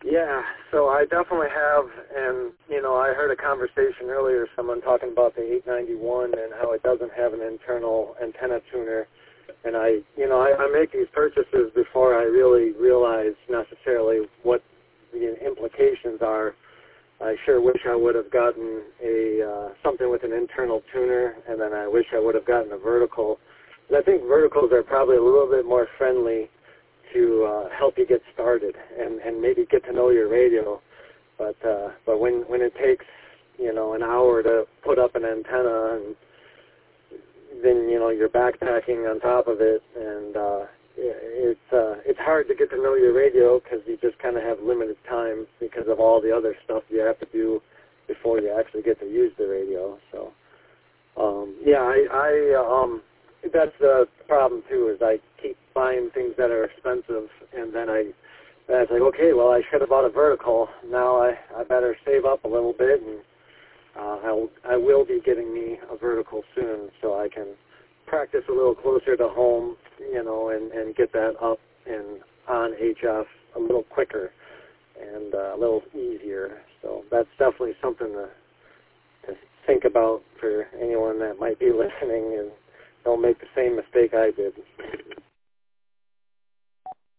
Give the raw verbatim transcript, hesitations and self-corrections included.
Yeah, so I definitely have, and, you know, I heard a conversation earlier, someone talking about the eight ninety-one and how it doesn't have an internal antenna tuner. And I, you know, I, I make these purchases before I really realize necessarily what the implications are. I sure wish I would have gotten a uh, something with an internal tuner, and then I wish I would have gotten a vertical. And I think verticals are probably a little bit more friendly to uh, help you get started and, and maybe get to know your radio. But uh, but when when it takes, you know, an hour to put up an antenna, and then, you know, you're backpacking on top of it, and uh, it's uh, it's hard to get to know your radio because you just kind of have limited time because of all the other stuff you have to do before you actually get to use the radio. So um, yeah, I, I um, that's the problem too, is I keep buying things that are expensive, and then I, then I was like, okay, well, I should have bought a vertical. Now I, I better save up a little bit, and uh, I'll, I will be getting me a vertical soon, so I can practice a little closer to home, you know, and, and get that up and on H F a little quicker and uh, a little easier. So that's definitely something to, to think about for anyone that might be listening, and don't make the same mistake I did.